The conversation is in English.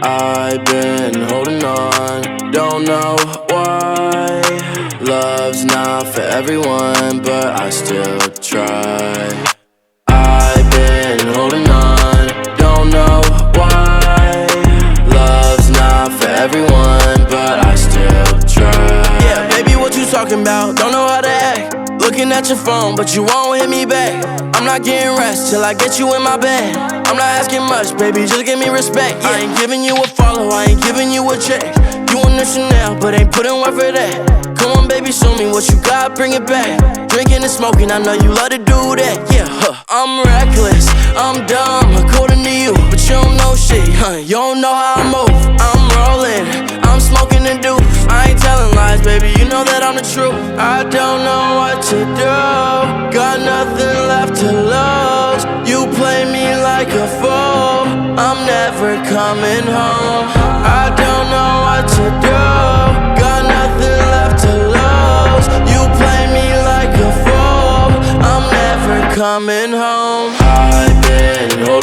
I've been holding on, don't know why. Love's not for everyone, but I still try. I've been holding on, don't know why. Love's not for everyone, but I still try. Yeah, baby, what you talking about? Don't know how to act. Looking at your phone, but you won't hit me back. I'm not getting rest till I get you in my bed. I'm not asking much, baby, just give me respect. I ain't giving you a follow, I ain't giving you a check. You want the Chanel, but ain't putting work for that. Come on, baby, show me what you got, bring it back. Drinking and smoking, I know you love to do that. Yeah, I'm reckless, I'm dumb, according to you, but you don't know shit, you don't know how I move. I'm rolling, I'm smoking and do. I ain't telling lies, baby, you know that I'm the truth. I don't know what to do, got nothing left to lose. You play me like a fool, I'm never coming home. I don't know what to do, got nothing left to lose. You play me like a fool, I'm never coming home. I've been